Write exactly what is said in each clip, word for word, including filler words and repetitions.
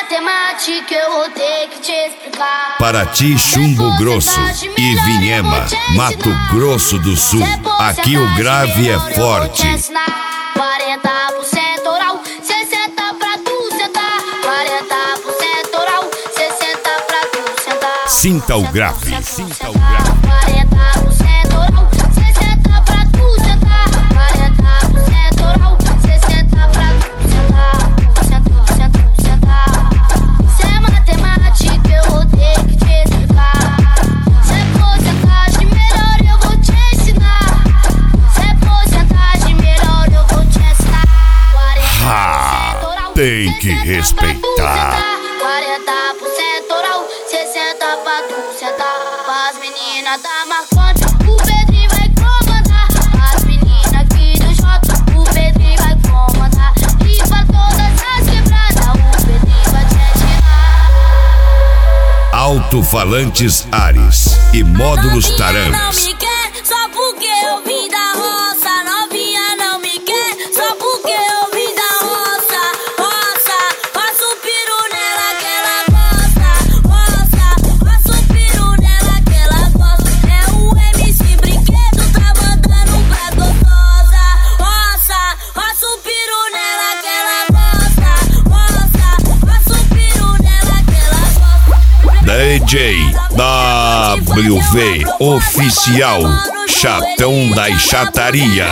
matemática eu vou ter que te explicar. Paraty, Chumbo Grosso e Vinhema, Mato Grosso do Sul. Aqui o grave é forte. quarenta por cento oral, sessenta pra tu sentar. quarenta por cento oral, sessenta pra tu sentar. Sinta o grave, sinta o grave. quarenta por cento oral, sessenta pra tu sentar. quarenta por cento oral, sessenta pra tu sentar. Senta, senta, sentar. Se é matemática eu vou ter que te explicar. Se é porcentagem melhor eu vou te ensinar. Se é porcentagem melhor eu vou te ensinar. Ah, tem que respeitar. quarenta por cento oral, sessenta pra tu sentar. As meninas da Marconde, o Pedrinho vai comandar. As meninas aqui do Jota, o Pedrinho vai comandar. E pra todas as quebradas, o Pedrinho vai te ensinar. Alto-falantes Ares e módulos Taranas. Não me quer só porque eu vim da roça. Novinha não me quer só porque eu vim da roça. Roça, faço o peru nela que ela gosta. Roça, faço o peru nela que ela gosta. É o M C Brinquedo, tá mandando pra gostosa. Roça, faço o peru nela que ela gosta. Roça, faço o peru nela que ela gosta. D J W V Oficial, Chatão da Chataria.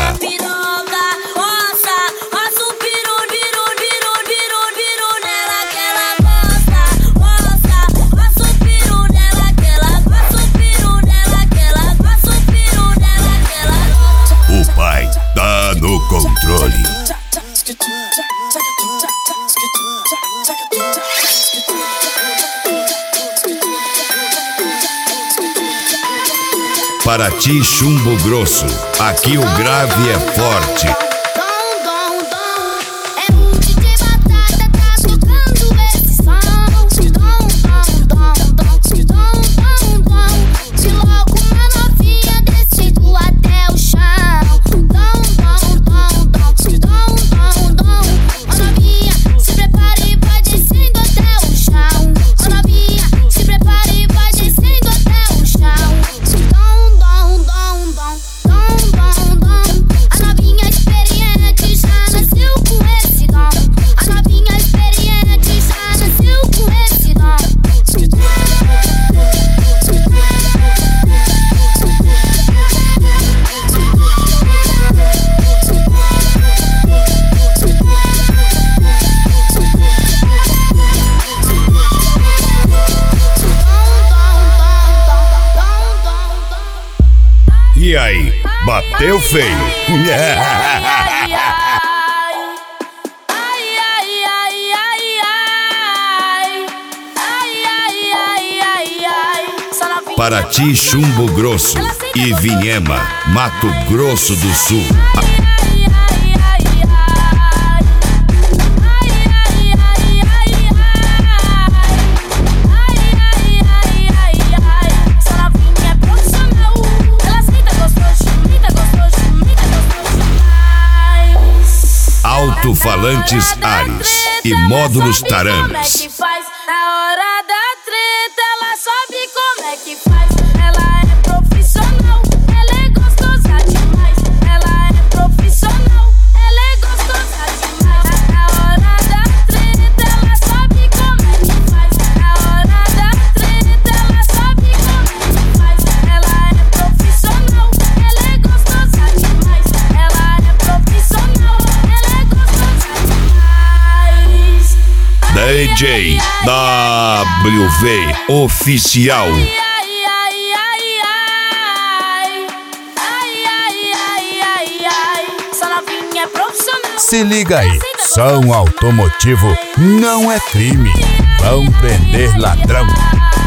O pai tá no controle. Paraty, Chumbo Grosso. Aqui o grave é forte. Dom, dom, dom. É o D J Batata, tá tocando esse som. Dom, dom, dom, dom. Dom, dom, dom. De logo uma novinha descendo até o chão. Dom, dom, dom, dom. Dom, dom, dom. Ó novinha, se prepare e vai descendo até o chão. Ó novinha, se prepare e vai descendo até o chão. Dom, dom, dom, dom. Dom, dom, dom. A novinha experiente já nasceu com esse dom. A novinha experiente já nasceu com esse dom. E aí, bateu feio? Paraty, Chumbo Grosso e Vinhema, Mato Grosso do Sul. Alto-falantes Ares e módulos Taranas. Como é que faz? Na hora da treta, ela sabe como é que faz. Ela é profissional, ela é gostosa demais. Ela é profissional, ela é gostosa demais. Na hora da treta, ela sabe como é que faz. Na hora da treta, ela sabe como é que faz. Ela é profissional, ela é gostosa demais. Ela é profissional, ela é gostosa demais. D J W V Oficial. Se liga aí, som automotivo não é crime. Vão prender ladrão.